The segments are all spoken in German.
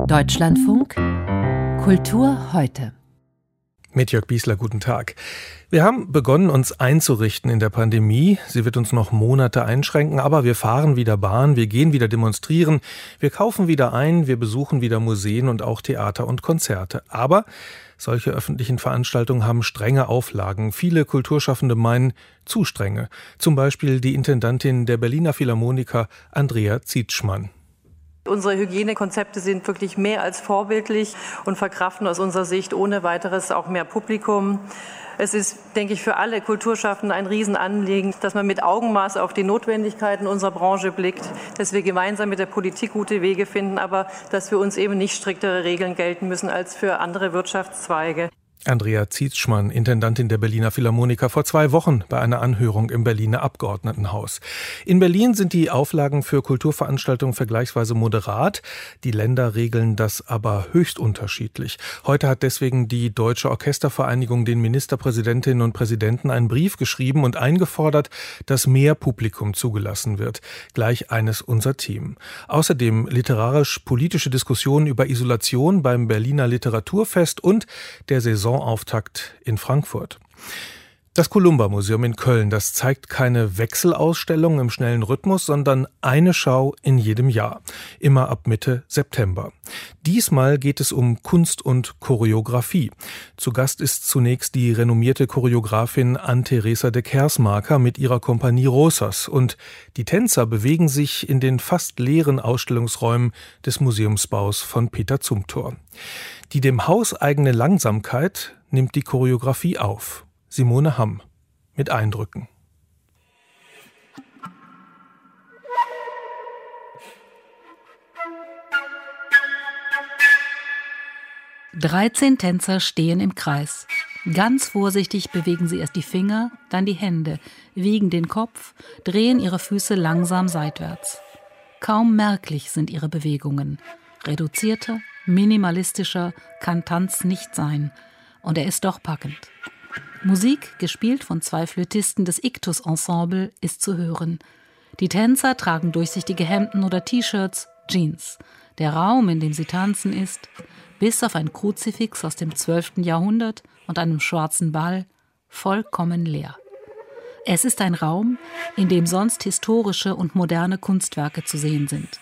Deutschlandfunk Kultur heute. Mit Jörg Biesler, guten Tag. Wir haben begonnen, uns einzurichten in der Pandemie. Sie wird uns noch Monate einschränken, aber wir fahren wieder Bahn, wir gehen wieder demonstrieren, wir kaufen wieder ein, wir besuchen wieder Museen und auch Theater und Konzerte. Aber solche öffentlichen Veranstaltungen haben strenge Auflagen. Viele Kulturschaffende meinen, zu strenge. Zum Beispiel die Intendantin der Berliner Philharmoniker, Andrea Zietschmann. Unsere Hygienekonzepte sind wirklich mehr als vorbildlich und verkraften aus unserer Sicht ohne weiteres auch mehr Publikum. Es ist, denke ich, für alle Kulturschaffenden ein Riesenanliegen, dass man mit Augenmaß auf die Notwendigkeiten unserer Branche blickt, dass wir gemeinsam mit der Politik gute Wege finden, aber dass für uns eben nicht striktere Regeln gelten müssen als für andere Wirtschaftszweige. Andrea Zietschmann, Intendantin der Berliner Philharmoniker, vor 2 Wochen bei einer Anhörung im Berliner Abgeordnetenhaus. In Berlin sind die Auflagen für Kulturveranstaltungen vergleichsweise moderat. Die Länder regeln das aber höchst unterschiedlich. Heute hat deswegen die Deutsche Orchestervereinigung den Ministerpräsidentinnen und Präsidenten einen Brief geschrieben und eingefordert, dass mehr Publikum zugelassen wird. Gleich eines unser Team. Außerdem literarisch-politische Diskussionen über Isolation beim Berliner Literaturfest und der Saisonauftakt in Frankfurt. Das Columba-Museum in Köln, das zeigt keine Wechselausstellung im schnellen Rhythmus, sondern eine Schau in jedem Jahr, immer ab Mitte September. Diesmal geht es um Kunst und Choreografie. Zu Gast ist zunächst die renommierte Choreografin Ann-Theresa de Kersmaker mit ihrer Kompanie Rosas, und die Tänzer bewegen sich in den fast leeren Ausstellungsräumen des Museumsbaus von Peter Zumthor. Die dem Haus eigene Langsamkeit nimmt die Choreografie auf. Simone Hamm mit Eindrücken. »13 Tänzer stehen im Kreis. Ganz vorsichtig bewegen sie erst die Finger, dann die Hände, wiegen den Kopf, drehen ihre Füße langsam seitwärts. Kaum merklich sind ihre Bewegungen. Reduzierter, minimalistischer kann Tanz nicht sein. Und er ist doch packend. Musik, gespielt von 2 Flötisten des Iktus-Ensemble, ist zu hören. Die Tänzer tragen durchsichtige Hemden oder T-Shirts, Jeans. Der Raum, in dem sie tanzen, ist, bis auf ein Kruzifix aus dem 12. Jahrhundert und einem schwarzen Ball, vollkommen leer. Es ist ein Raum, in dem sonst historische und moderne Kunstwerke zu sehen sind.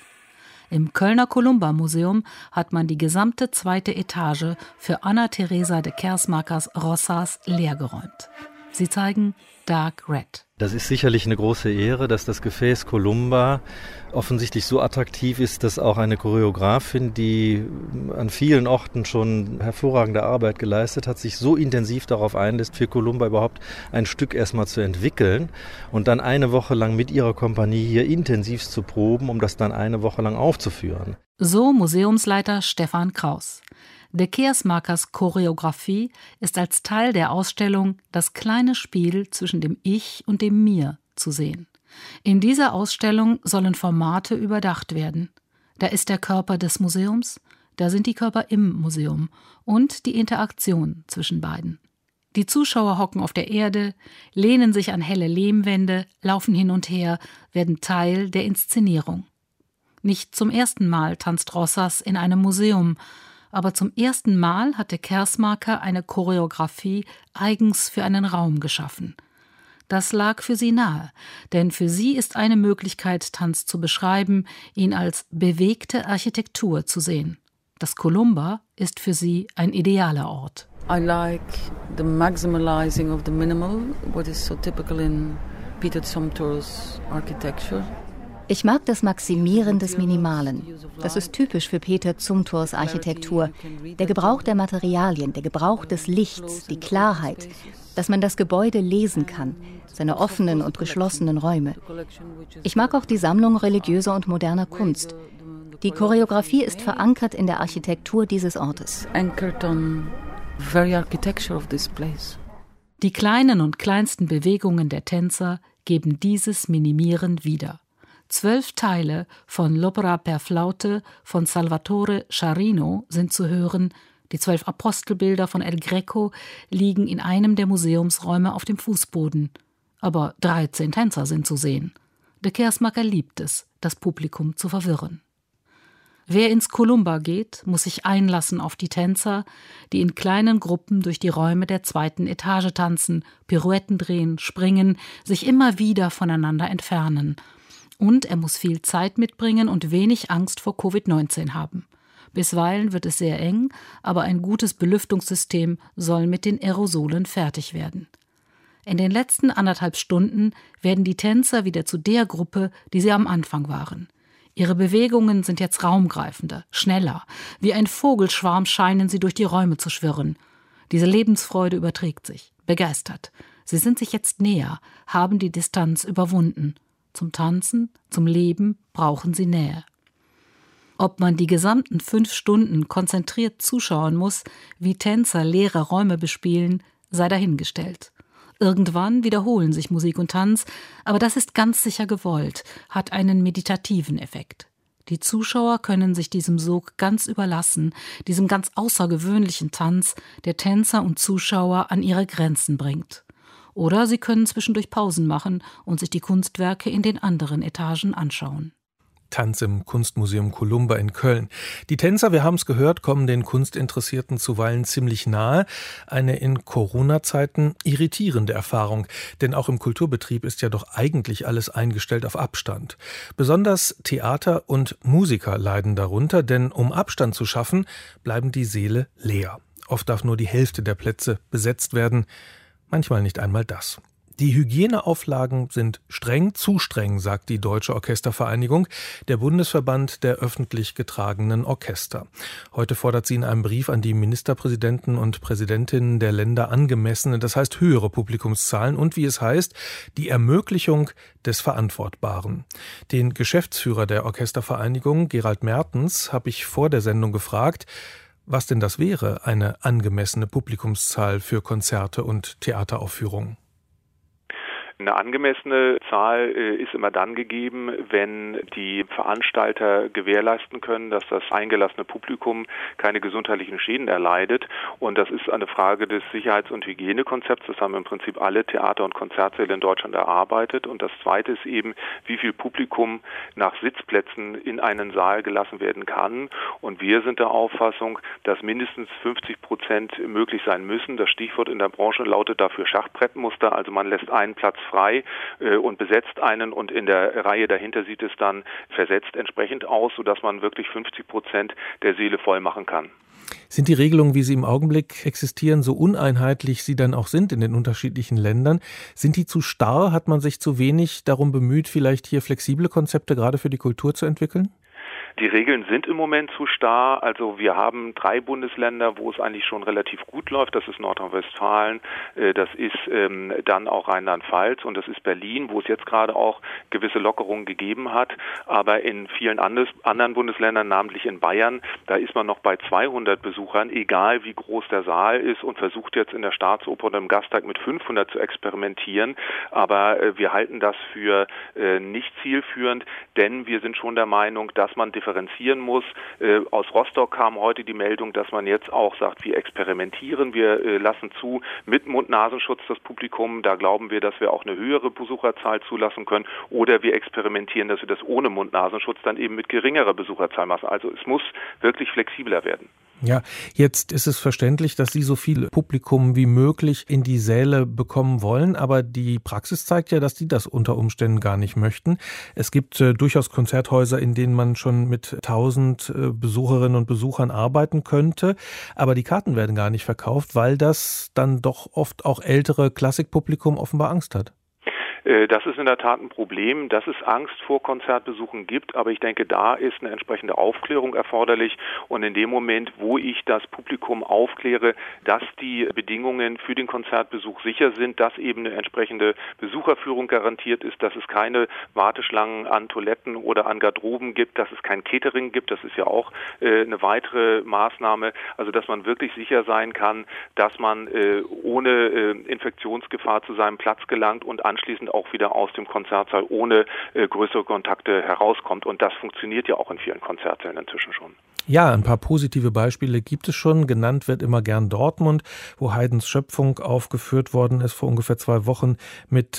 Im Kölner Columba-Museum hat man die gesamte 2. Etage für Anna-Theresa de Kersmakers Rosas leergeräumt. Sie zeigen Dark Red. Das ist sicherlich eine große Ehre, dass das Gefäß Columba offensichtlich so attraktiv ist, dass auch eine Choreografin, die an vielen Orten schon hervorragende Arbeit geleistet hat, sich so intensiv darauf einlässt, für Columba überhaupt ein Stück erstmal zu entwickeln und dann eine Woche lang mit ihrer Kompanie hier intensivst zu proben, um das dann eine Woche lang aufzuführen. So Museumsleiter Stefan Kraus. De Kersmakers Choreografie ist als Teil der Ausstellung Das kleine Spiel zwischen dem Ich und dem Mir zu sehen. In dieser Ausstellung sollen Formate überdacht werden. Da ist der Körper des Museums, da sind die Körper im Museum und die Interaktion zwischen beiden. Die Zuschauer hocken auf der Erde, lehnen sich an helle Lehmwände, laufen hin und her, werden Teil der Inszenierung. Nicht zum ersten Mal tanzt Rosas in einem Museum, aber zum ersten Mal hatte Kersmaker eine Choreografie eigens für einen Raum geschaffen. Das lag für sie nahe, denn für sie ist eine Möglichkeit, Tanz zu beschreiben, ihn als bewegte Architektur zu sehen. Das Columba ist für sie ein idealer Ort. I like the maximalizing of the minimal, what is so typical in Peter Zumthor's architecture. Ich mag das Maximieren des Minimalen. Das ist typisch für Peter Zumthors Architektur. Der Gebrauch der Materialien, der Gebrauch des Lichts, die Klarheit, dass man das Gebäude lesen kann, seine offenen und geschlossenen Räume. Ich mag auch die Sammlung religiöser und moderner Kunst. Die Choreografie ist verankert in der Architektur dieses Ortes. Die kleinen und kleinsten Bewegungen der Tänzer geben dieses Minimieren wieder. 12 Teile von L'Opera per Flaute von Salvatore Sciarrino sind zu hören. Die 12 Apostelbilder von El Greco liegen in einem der Museumsräume auf dem Fußboden. Aber 13 Tänzer sind zu sehen. De Kersmaker liebt es, das Publikum zu verwirren. Wer ins Columba geht, muss sich einlassen auf die Tänzer, die in kleinen Gruppen durch die Räume der 2. Etage tanzen, Pirouetten drehen, springen, sich immer wieder voneinander entfernen. Und er muss viel Zeit mitbringen und wenig Angst vor Covid-19 haben. Bisweilen wird es sehr eng, aber ein gutes Belüftungssystem soll mit den Aerosolen fertig werden. In den letzten 1,5 Stunden werden die Tänzer wieder zu der Gruppe, die sie am Anfang waren. Ihre Bewegungen sind jetzt raumgreifender, schneller. Wie ein Vogelschwarm scheinen sie durch die Räume zu schwirren. Diese Lebensfreude überträgt sich, begeistert. Sie sind sich jetzt näher, haben die Distanz überwunden. Zum Tanzen, zum Leben brauchen sie Nähe. Ob man die gesamten 5 Stunden konzentriert zuschauen muss, wie Tänzer leere Räume bespielen, sei dahingestellt. Irgendwann wiederholen sich Musik und Tanz, aber das ist ganz sicher gewollt, hat einen meditativen Effekt. Die Zuschauer können sich diesem Sog ganz überlassen, diesem ganz außergewöhnlichen Tanz, der Tänzer und Zuschauer an ihre Grenzen bringt. Oder sie können zwischendurch Pausen machen und sich die Kunstwerke in den anderen Etagen anschauen. Tanz im Kunstmuseum Columba in Köln. Die Tänzer, wir haben es gehört, kommen den Kunstinteressierten zuweilen ziemlich nahe. Eine in Corona-Zeiten irritierende Erfahrung, denn auch im Kulturbetrieb ist ja doch eigentlich alles eingestellt auf Abstand. Besonders Theater und Musiker leiden darunter, denn um Abstand zu schaffen, bleiben die Säle leer. Oft darf nur die Hälfte der Plätze besetzt werden, manchmal nicht einmal das. Die Hygieneauflagen sind streng, zu streng, sagt die Deutsche Orchestervereinigung, der Bundesverband der öffentlich getragenen Orchester. Heute fordert sie in einem Brief an die Ministerpräsidenten und Präsidentinnen der Länder angemessene, das heißt höhere Publikumszahlen und, wie es heißt, die Ermöglichung des Verantwortbaren. Den Geschäftsführer der Orchestervereinigung, Gerald Mertens, habe ich vor der Sendung gefragt, was denn das wäre, eine angemessene Publikumszahl für Konzerte und Theateraufführungen. Eine angemessene Zahl ist immer dann gegeben, wenn die Veranstalter gewährleisten können, dass das eingelassene Publikum keine gesundheitlichen Schäden erleidet. Und das ist eine Frage des Sicherheits- und Hygienekonzepts. Das haben im Prinzip alle Theater- und Konzertsäle in Deutschland erarbeitet. Und das Zweite ist eben, wie viel Publikum nach Sitzplätzen in einen Saal gelassen werden kann. Und wir sind der Auffassung, dass mindestens 50% möglich sein müssen. Das Stichwort in der Branche lautet dafür Schachbrettmuster. Also man lässt einen Platz frei und besetzt einen und in der Reihe dahinter sieht es dann versetzt entsprechend aus, sodass man wirklich 50% der Säle voll machen kann. Sind die Regelungen, wie sie im Augenblick existieren, so uneinheitlich sie dann auch sind in den unterschiedlichen Ländern? Sind die zu starr? Hat man sich zu wenig darum bemüht, vielleicht hier flexible Konzepte gerade für die Kultur zu entwickeln? Die Regeln sind im Moment zu starr. Also wir haben 3 Bundesländer, wo es eigentlich schon relativ gut läuft. Das ist Nordrhein-Westfalen, das ist dann auch Rheinland-Pfalz und das ist Berlin, wo es jetzt gerade auch gewisse Lockerungen gegeben hat. Aber in vielen anderen Bundesländern, namentlich in Bayern, da ist man noch bei 200 Besuchern, egal wie groß der Saal ist und versucht jetzt in der Staatsoper oder im Gasteig mit 500 zu experimentieren. Aber wir halten das für nicht zielführend, denn wir sind schon der Meinung, dass man differenzieren muss. Aus Rostock kam heute die Meldung, dass man jetzt auch sagt, wir experimentieren, wir lassen zu mit Mund-Nasenschutz das Publikum. Da glauben wir, dass wir auch eine höhere Besucherzahl zulassen können. Oder wir experimentieren, dass wir das ohne Mund-Nasenschutz dann eben mit geringerer Besucherzahl machen. Also es muss wirklich flexibler werden. Ja, jetzt ist es verständlich, dass Sie so viel Publikum wie möglich in die Säle bekommen wollen, aber die Praxis zeigt ja, dass die das unter Umständen gar nicht möchten. Es gibt durchaus Konzerthäuser, in denen man schon mit 1000 Besucherinnen und Besuchern arbeiten könnte, aber die Karten werden gar nicht verkauft, weil das dann doch oft auch ältere Klassikpublikum offenbar Angst hat. Das ist in der Tat ein Problem, dass es Angst vor Konzertbesuchen gibt, aber ich denke, da ist eine entsprechende Aufklärung erforderlich und in dem Moment, wo ich das Publikum aufkläre, dass die Bedingungen für den Konzertbesuch sicher sind, dass eben eine entsprechende Besucherführung garantiert ist, dass es keine Warteschlangen an Toiletten oder an Garderoben gibt, dass es kein Catering gibt, das ist ja auch eine weitere Maßnahme, also dass man wirklich sicher sein kann, dass man ohne Infektionsgefahr zu seinem Platz gelangt und anschließend und auch wieder aus dem Konzertsaal ohne größere Kontakte herauskommt. Und das funktioniert ja auch in vielen Konzertsälen inzwischen schon. Ja, ein paar positive Beispiele gibt es schon. Genannt wird immer gern Dortmund, wo Haydns Schöpfung aufgeführt worden ist vor ungefähr 2 Wochen mit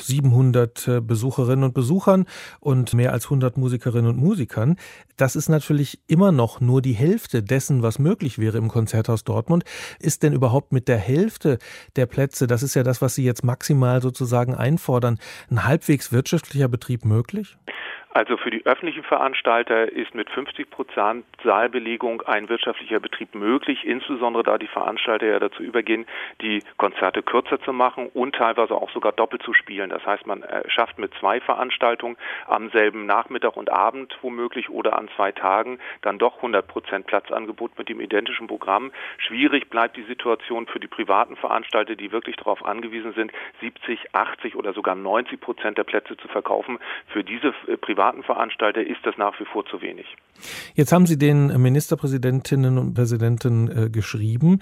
700 Besucherinnen und Besuchern und mehr als 100 Musikerinnen und Musikern. Das ist natürlich immer noch nur die Hälfte dessen, was möglich wäre im Konzerthaus Dortmund. Ist denn überhaupt mit der Hälfte der Plätze, das ist ja das, was Sie jetzt maximal sozusagen einfordern, ein halbwegs wirtschaftlicher Betrieb möglich? Also für die öffentlichen Veranstalter ist mit 50% Saalbelegung ein wirtschaftlicher Betrieb möglich, insbesondere da die Veranstalter ja dazu übergehen, die Konzerte kürzer zu machen und teilweise auch sogar doppelt zu spielen. Das heißt, man schafft mit 2 Veranstaltungen am selben Nachmittag und Abend womöglich oder an 2 Tagen dann doch 100% Platzangebot mit dem identischen Programm. Schwierig bleibt die Situation für die privaten Veranstalter, die wirklich darauf angewiesen sind, 70, 80 oder sogar 90% der Plätze zu verkaufen. Für diese privaten Veranstalter ist das nach wie vor zu wenig. Jetzt haben Sie den Ministerpräsidentinnen und Präsidenten geschrieben,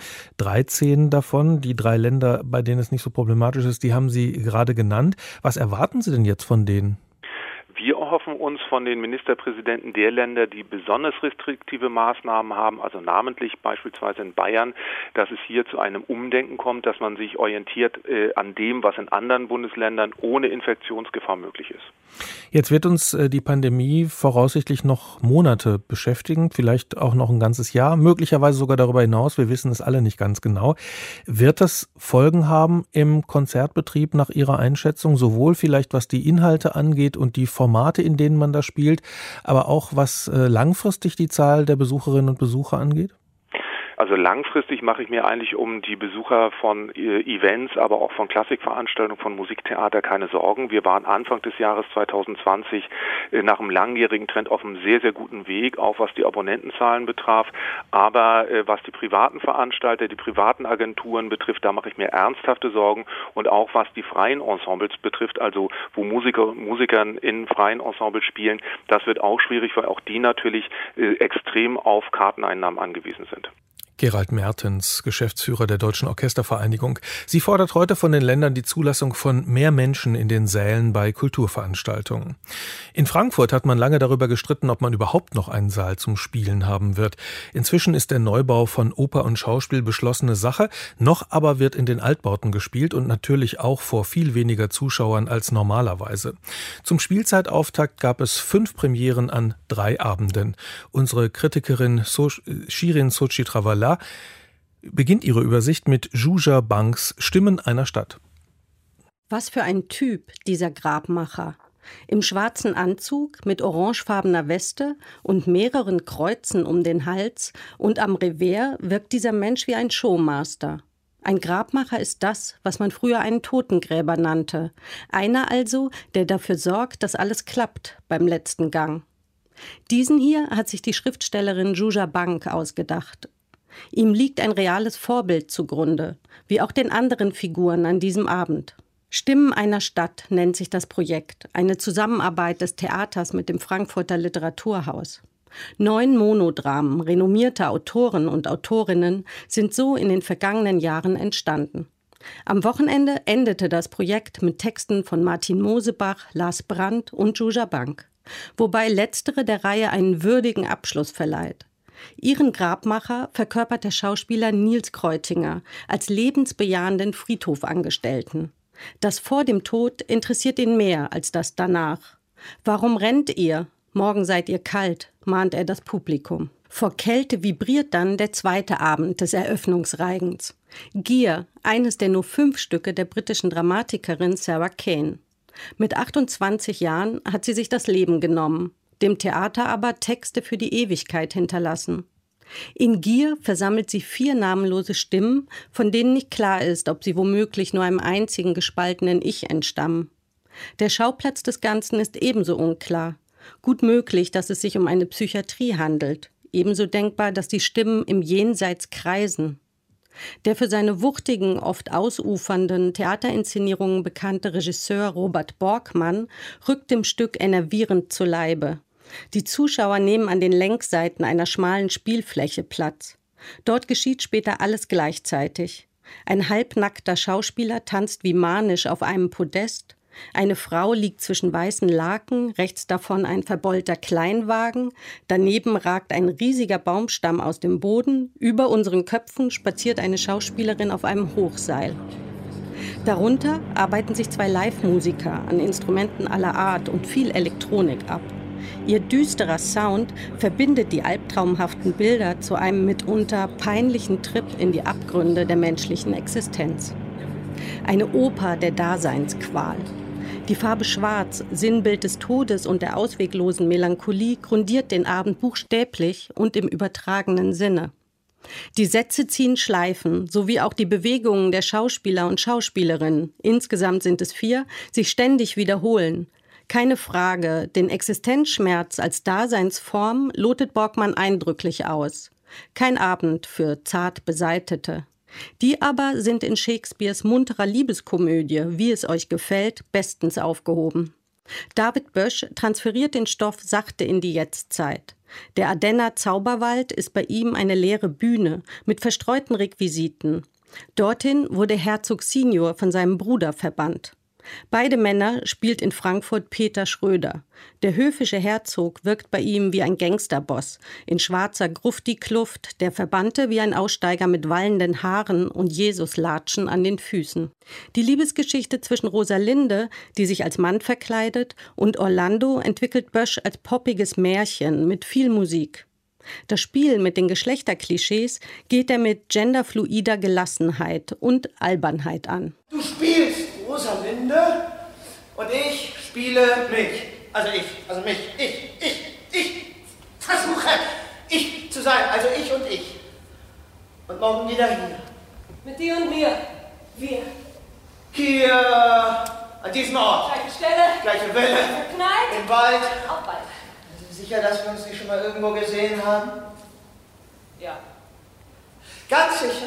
13 davon, die 3 Länder, bei denen es nicht so problematisch ist, die haben Sie gerade genannt. Was erwarten Sie denn jetzt von denen? Wir erhoffen uns von den Ministerpräsidenten der Länder, die besonders restriktive Maßnahmen haben, also namentlich beispielsweise in Bayern, dass es hier zu einem Umdenken kommt, dass man sich orientiert an dem, was in anderen Bundesländern ohne Infektionsgefahr möglich ist. Jetzt wird uns die Pandemie voraussichtlich noch Monate beschäftigen, vielleicht auch noch ein ganzes Jahr, möglicherweise sogar darüber hinaus. Wir wissen es alle nicht ganz genau. Wird das Folgen haben im Konzertbetrieb nach Ihrer Einschätzung, sowohl vielleicht was die Inhalte angeht und die Formate, in denen man da spielt, aber auch was langfristig die Zahl der Besucherinnen und Besucher angeht? Also langfristig mache ich mir eigentlich um die Besucher von Events, aber auch von Klassikveranstaltungen, von Musiktheater keine Sorgen. Wir waren Anfang des Jahres 2020 nach einem langjährigen Trend auf einem sehr, sehr guten Weg, auch was die Abonnentenzahlen betraf. Aber was die privaten Veranstalter, die privaten Agenturen betrifft, da mache ich mir ernsthafte Sorgen. Und auch was die freien Ensembles betrifft, also wo Musikern in freien Ensembles spielen, das wird auch schwierig, weil auch die natürlich extrem auf Karteneinnahmen angewiesen sind. Gerald Mertens, Geschäftsführer der Deutschen Orchestervereinigung. Sie fordert heute von den Ländern die Zulassung von mehr Menschen in den Sälen bei Kulturveranstaltungen. In Frankfurt hat man lange darüber gestritten, ob man überhaupt noch einen Saal zum Spielen haben wird. Inzwischen ist der Neubau von Oper und Schauspiel beschlossene Sache. Noch aber wird in den Altbauten gespielt und natürlich auch vor viel weniger Zuschauern als normalerweise. Zum Spielzeitauftakt gab es 5 Premieren an 3 Abenden. Unsere Kritikerin Shirin Sochi-Travalla beginnt ihre Übersicht mit Jujhar Banks Stimmen einer Stadt. Was für ein Typ, dieser Grabmacher. Im schwarzen Anzug mit orangefarbener Weste und mehreren Kreuzen um den Hals und am Revers wirkt dieser Mensch wie ein Showmaster. Ein Grabmacher ist das, was man früher einen Totengräber nannte. Einer also, der dafür sorgt, dass alles klappt beim letzten Gang. Diesen hier hat sich die Schriftstellerin Jujhar Bank ausgedacht. Ihm liegt ein reales Vorbild zugrunde, wie auch den anderen Figuren an diesem Abend. Stimmen einer Stadt nennt sich das Projekt, eine Zusammenarbeit des Theaters mit dem Frankfurter Literaturhaus. 9 Monodramen renommierter Autoren und Autorinnen sind so in den vergangenen Jahren entstanden. Am Wochenende endete das Projekt mit Texten von Martin Mosebach, Lars Brandt und Jujhar Bank, wobei letztere der Reihe einen würdigen Abschluss verleiht. Ihren Grabmacher verkörpert der Schauspieler Nils Kreutinger als lebensbejahenden Friedhofangestellten. Das vor dem Tod interessiert ihn mehr als das danach. »Warum rennt ihr? Morgen seid ihr kalt«, mahnt er das Publikum. Vor Kälte vibriert dann der zweite Abend des Eröffnungsreigens. Gier, eines der nur 5 Stücke der britischen Dramatikerin Sarah Kane. Mit 28 Jahren hat sie sich das Leben genommen, dem Theater aber Texte für die Ewigkeit hinterlassen. In Gier versammelt sie 4 namenlose Stimmen, von denen nicht klar ist, ob sie womöglich nur einem einzigen gespaltenen Ich entstammen. Der Schauplatz des Ganzen ist ebenso unklar. Gut möglich, dass es sich um eine Psychiatrie handelt. Ebenso denkbar, dass die Stimmen im Jenseits kreisen. Der für seine wuchtigen, oft ausufernden Theaterinszenierungen bekannte Regisseur Robert Borkmann rückt dem Stück enervierend zu Leibe. Die Zuschauer nehmen an den Längsseiten einer schmalen Spielfläche Platz. Dort geschieht später alles gleichzeitig. Ein halbnackter Schauspieler tanzt wie manisch auf einem Podest. Eine Frau liegt zwischen weißen Laken, rechts davon ein verbeulter Kleinwagen, daneben ragt ein riesiger Baumstamm aus dem Boden, über unseren Köpfen spaziert eine Schauspielerin auf einem Hochseil. Darunter arbeiten sich 2 Live-Musiker an Instrumenten aller Art und viel Elektronik ab. Ihr düsterer Sound verbindet die albtraumhaften Bilder zu einem mitunter peinlichen Trip in die Abgründe der menschlichen Existenz. Eine Oper der Daseinsqual. Die Farbe Schwarz, Sinnbild des Todes und der ausweglosen Melancholie, grundiert den Abend buchstäblich und im übertragenen Sinne. Die Sätze ziehen Schleifen, sowie auch die Bewegungen der Schauspieler und Schauspielerinnen, insgesamt sind es 4, sich ständig wiederholen. Keine Frage, den Existenzschmerz als Daseinsform lotet Borkmann eindrücklich aus. Kein Abend für zart Beseitete. Die aber sind in Shakespeares munterer Liebeskomödie, wie es euch gefällt, bestens aufgehoben. David Bösch transferiert den Stoff sachte in die Jetztzeit. Der Ardenner Zauberwald ist bei ihm eine leere Bühne mit verstreuten Requisiten. Dorthin wurde Herzog Senior von seinem Bruder verbannt. Beide Männer spielt in Frankfurt Peter Schröder. Der höfische Herzog wirkt bei ihm wie ein Gangsterboss, in schwarzer Grufti-Kluft, der Verbannte wie ein Aussteiger mit wallenden Haaren und Jesuslatschen an den Füßen. Die Liebesgeschichte zwischen Rosalinde, die sich als Mann verkleidet, und Orlando entwickelt Bösch als poppiges Märchen mit viel Musik. Das Spiel mit den Geschlechterklischees geht er mit genderfluider Gelassenheit und Albernheit an. Du spielst Rosalinde und ich spiele mich. Also mich. Ich versuche, ich zu sein. Also ich und ich. Und morgen wieder hier. Mit dir und mir. Wir. Hier, an diesem Ort. Gleiche Stelle. Gleiche Welle. Verknallt. Im Wald. Auch bald. Sind Sie sicher, dass wir uns nicht schon mal irgendwo gesehen haben? Ja. Ganz sicher?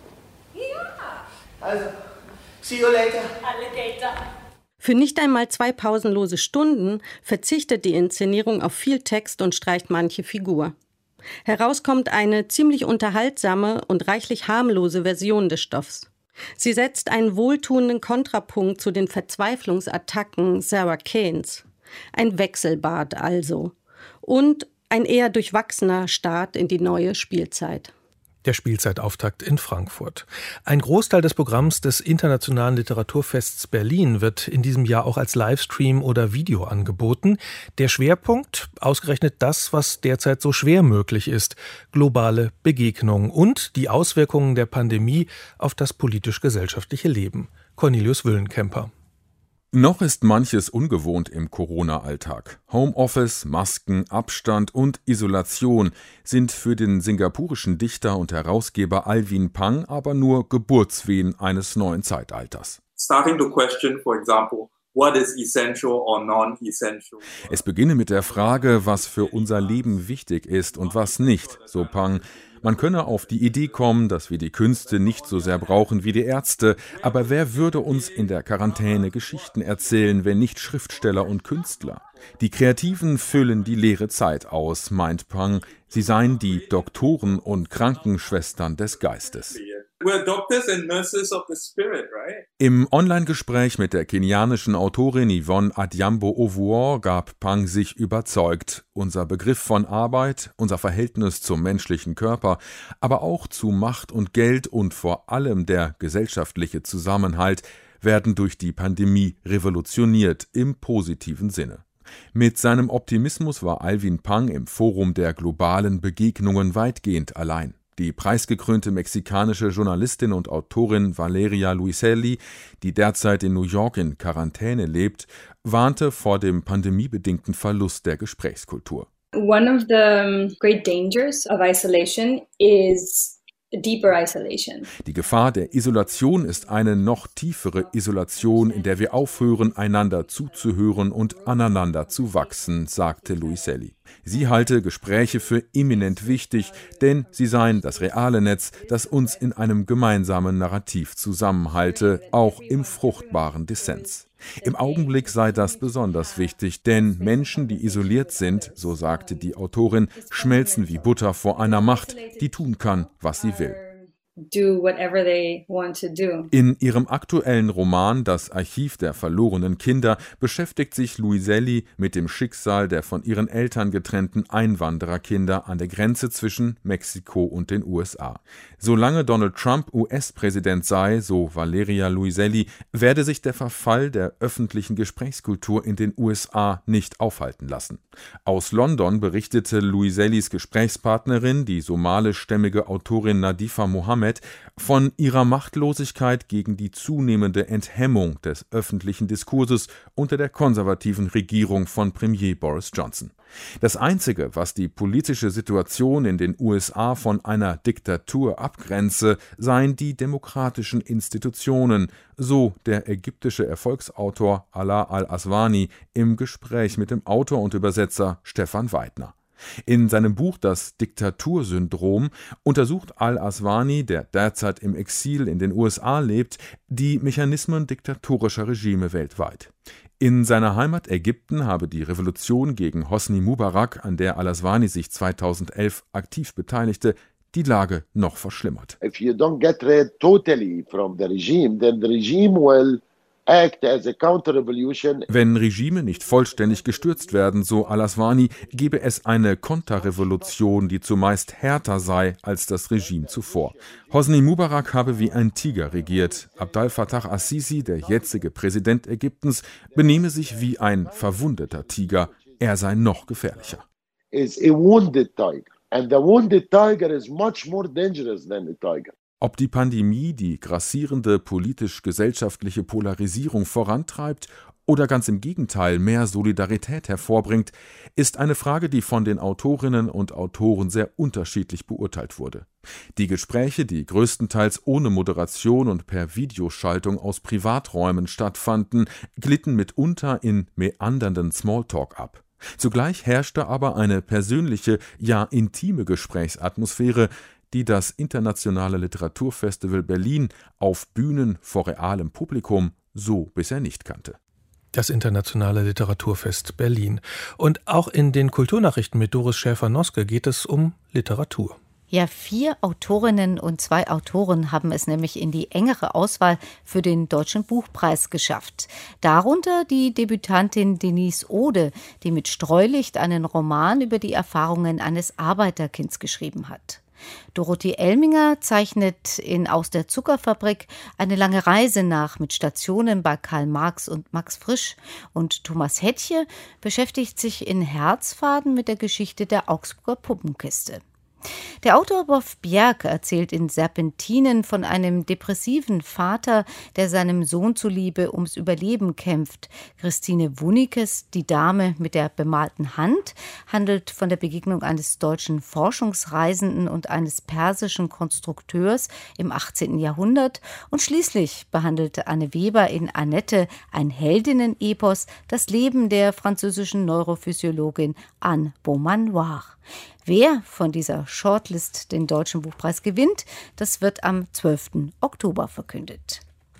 Ja. Also, see you later. Alligator. Für nicht einmal 2 pausenlose Stunden verzichtet die Inszenierung auf viel Text und streicht manche Figur. Herauskommt eine ziemlich unterhaltsame und reichlich harmlose Version des Stoffs. Sie setzt einen wohltuenden Kontrapunkt zu den Verzweiflungsattacken Sarah Kanes. Ein Wechselbad also. Und ein eher durchwachsener Start in die neue Spielzeit. Der Spielzeitauftakt in Frankfurt. Ein Großteil des Programms des Internationalen Literaturfests Berlin wird in diesem Jahr auch als Livestream oder Video angeboten. Der Schwerpunkt, ausgerechnet das, was derzeit so schwer möglich ist, globale Begegnungen und die Auswirkungen der Pandemie auf das politisch-gesellschaftliche Leben. Cornelius Wüllenkemper. Noch ist manches ungewohnt im Corona-Alltag. Homeoffice, Masken, Abstand und Isolation sind für den singapurischen Dichter und Herausgeber Alvin Pang aber nur Geburtswehen eines neuen Zeitalters. Starting to question, for example, what is essential or non-essential? Es beginne mit der Frage, was für unser Leben wichtig ist und was nicht, so Pang. Man könne auf die Idee kommen, dass wir die Künste nicht so sehr brauchen wie die Ärzte, aber wer würde uns in der Quarantäne Geschichten erzählen, wenn nicht Schriftsteller und Künstler? Die Kreativen füllen die leere Zeit aus, meint Pang. Sie seien die Doktoren und Krankenschwestern des Geistes. We're doctors and nurses of the spirit, right? Im Online-Gespräch mit der kenianischen Autorin Yvonne Adhiambo Ovuor gab Pang sich überzeugt. Unser Begriff von Arbeit, unser Verhältnis zum menschlichen Körper, aber auch zu Macht und Geld und vor allem der gesellschaftliche Zusammenhalt werden durch die Pandemie revolutioniert im positiven Sinne. Mit seinem Optimismus war Alvin Pang im Forum der globalen Begegnungen weitgehend allein. Die preisgekrönte mexikanische Journalistin und Autorin Valeria Luiselli, die derzeit in New York in Quarantäne lebt, warnte vor dem pandemiebedingten Verlust der Gesprächskultur. One of the great dangers of isolation is deeper isolation. Die Gefahr der Isolation ist eine noch tiefere Isolation, in der wir aufhören, einander zuzuhören und aneinander zu wachsen, sagte Luiselli. Sie halte Gespräche für eminent wichtig, denn sie seien das reale Netz, das uns in einem gemeinsamen Narrativ zusammenhalte, auch im fruchtbaren Dissens. Im Augenblick sei das besonders wichtig, denn Menschen, die isoliert sind, so sagte die Autorin, schmelzen wie Butter vor einer Macht, die tun kann, was sie will. do whatever they want to do. In ihrem aktuellen Roman Das Archiv der verlorenen Kinder beschäftigt sich Luiselli mit dem Schicksal der von ihren Eltern getrennten Einwandererkinder an der Grenze zwischen Mexiko und den USA. Solange Donald Trump US-Präsident sei, so Valeria Luiselli, werde sich der Verfall der öffentlichen Gesprächskultur in den USA nicht aufhalten lassen. Aus London berichtete Luisellis Gesprächspartnerin, die somalischstämmige Autorin Nadifa Mohammed, von ihrer Machtlosigkeit gegen die zunehmende Enthemmung des öffentlichen Diskurses unter der konservativen Regierung von Premier Boris Johnson. Das Einzige, was die politische Situation in den USA von einer Diktatur abgrenze, seien die demokratischen Institutionen, so der ägyptische Erfolgsautor Alaa al-Aswany im Gespräch mit dem Autor und Übersetzer Stefan Weidner. In seinem Buch Das Diktatursyndrom untersucht al-Aswany, der derzeit im Exil in den USA lebt, die Mechanismen diktatorischer Regime weltweit. In seiner Heimat Ägypten habe die Revolution gegen Hosni Mubarak, an der al-Aswany sich 2011 aktiv beteiligte, die Lage noch verschlimmert. If you don't get rid totally from the regime, then the regime will act as a counter-revolution. Wenn Regime nicht vollständig gestürzt werden, so al-Aswany, gebe es eine Konterrevolution, die zumeist härter sei als das Regime zuvor. Hosni Mubarak habe wie ein Tiger regiert. Abdel Fattah al-Sisi, der jetzige Präsident Ägyptens, benehme sich wie ein verwundeter Tiger. Er sei noch gefährlicher. Is a wounded tiger. And the wounded tiger is much more dangerous than a tiger. Ob die Pandemie die grassierende politisch-gesellschaftliche Polarisierung vorantreibt oder ganz im Gegenteil mehr Solidarität hervorbringt, ist eine Frage, die von den Autorinnen und Autoren sehr unterschiedlich beurteilt wurde. Die Gespräche, die größtenteils ohne Moderation und per Videoschaltung aus Privaträumen stattfanden, glitten mitunter in meandernden Smalltalk ab. Zugleich herrschte aber eine persönliche, ja intime Gesprächsatmosphäre, die das Internationale Literaturfestival Berlin auf Bühnen vor realem Publikum so bisher nicht kannte. Das Internationale Literaturfest Berlin. Und auch in den Kulturnachrichten mit Doris Schäfer-Noske geht es um Literatur. Ja, 4 Autorinnen und 2 Autoren haben es nämlich in die engere Auswahl für den Deutschen Buchpreis geschafft. Darunter die Debütantin Denise Ode, die mit Streulicht einen Roman über die Erfahrungen eines Arbeiterkinds geschrieben hat. Dorothee Elminger zeichnet in Aus der Zuckerfabrik eine lange Reise nach mit Stationen bei Karl Marx und Max Frisch. Und Thomas Hettche beschäftigt sich in Herzfaden mit der Geschichte der Augsburger Puppenkiste. Der Autor Boff Bjerg erzählt in Serpentinen von einem depressiven Vater, der seinem Sohn zuliebe ums Überleben kämpft. Christine Wunikes, Die Dame mit der bemalten Hand, handelt von der Begegnung eines deutschen Forschungsreisenden und eines persischen Konstrukteurs im 18. Jahrhundert. Und schließlich behandelte Anne Weber in Annette, ein Heldinnen-Epos, das Leben der französischen Neurophysiologin Anne Beaumanoir. Wer von dieser Shortlist den Deutschen Buchpreis gewinnt, das wird am 12. Oktober verkündet.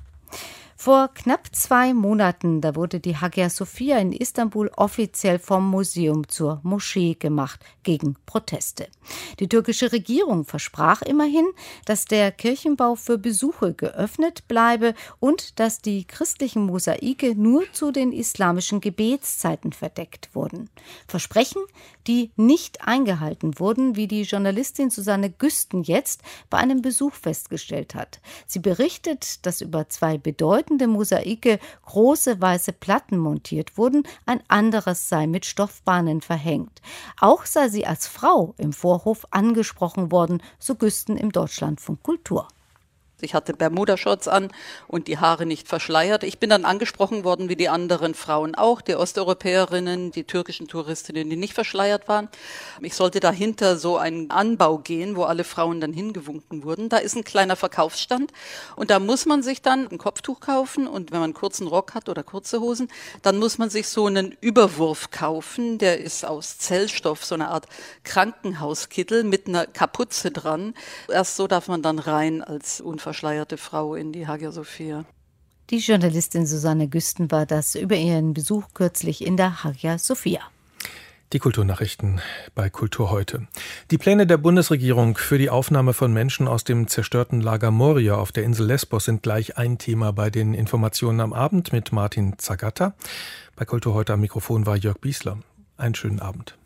Vor knapp 2 Monaten, da wurde die Hagia Sophia in Istanbul offiziell vom Museum zur Moschee gemacht, gegen Proteste. Die türkische Regierung versprach immerhin, dass der Kirchenbau für Besuche geöffnet bleibe und dass die christlichen Mosaike nur zu den islamischen Gebetszeiten verdeckt wurden. Versprechen, die nicht eingehalten wurden, wie die Journalistin Susanne Güsten jetzt bei einem Besuch festgestellt hat. Sie berichtet, dass über 2 bedeutende Mosaike große weiße Platten montiert wurden, ein anderes sei mit Stoffbahnen verhängt. Auch sei sie als Frau im Vorhof angesprochen worden, so Güsten im Deutschlandfunk Kultur. Ich hatte Bermuda-Shorts an und die Haare nicht verschleiert. Ich bin dann angesprochen worden, wie die anderen Frauen auch, die Osteuropäerinnen, die türkischen Touristinnen, die nicht verschleiert waren. Ich sollte dahinter so einen Anbau gehen, wo alle Frauen dann hingewunken wurden. Da ist ein kleiner Verkaufsstand und da muss man sich dann ein Kopftuch kaufen und wenn man einen kurzen Rock hat oder kurze Hosen, dann muss man sich so einen Überwurf kaufen. Der ist aus Zellstoff, so eine Art Krankenhauskittel mit einer Kapuze dran. Erst so darf man dann rein als verschleierte Frau in die Hagia Sophia. Die Journalistin Susanne Güsten war das über ihren Besuch kürzlich in der Hagia Sophia. Die Kulturnachrichten bei Kultur heute. Die Pläne der Bundesregierung für die Aufnahme von Menschen aus dem zerstörten Lager Moria auf der Insel Lesbos sind gleich ein Thema bei den Informationen am Abend mit Martin Zagatta. Bei Kultur heute am Mikrofon war Jörg Biesler. Einen schönen Abend.